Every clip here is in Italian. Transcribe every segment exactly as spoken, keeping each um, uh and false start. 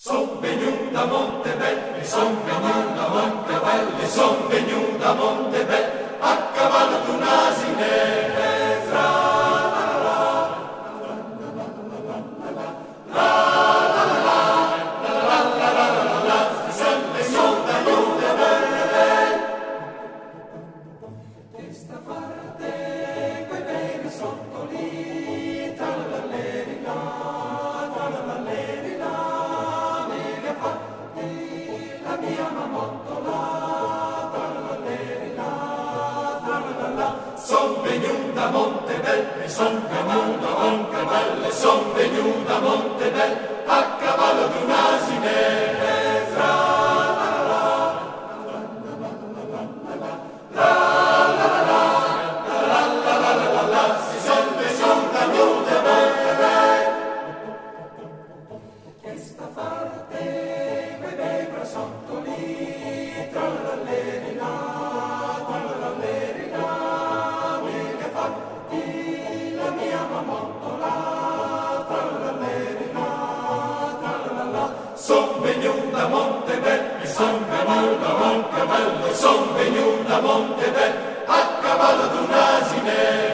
Son venu da Montebello, son venu da Montebello, son venu da Montebello, a cavallo d'un asine. Son venu da Montebello, son venu da Montebello, son venu da Montebello, a cavallo d'un asine. Si son venu da Montebello, che sta parte quei bei brasottoli, tralalleri là, tralalleri là. La mia mamottola, tralalleri là, tralalà. Son venu da Montebello, son venu da Montebello, son venu da Montebello, a cavallo d'un asine.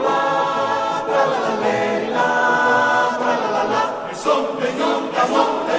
Son venu da Montebello.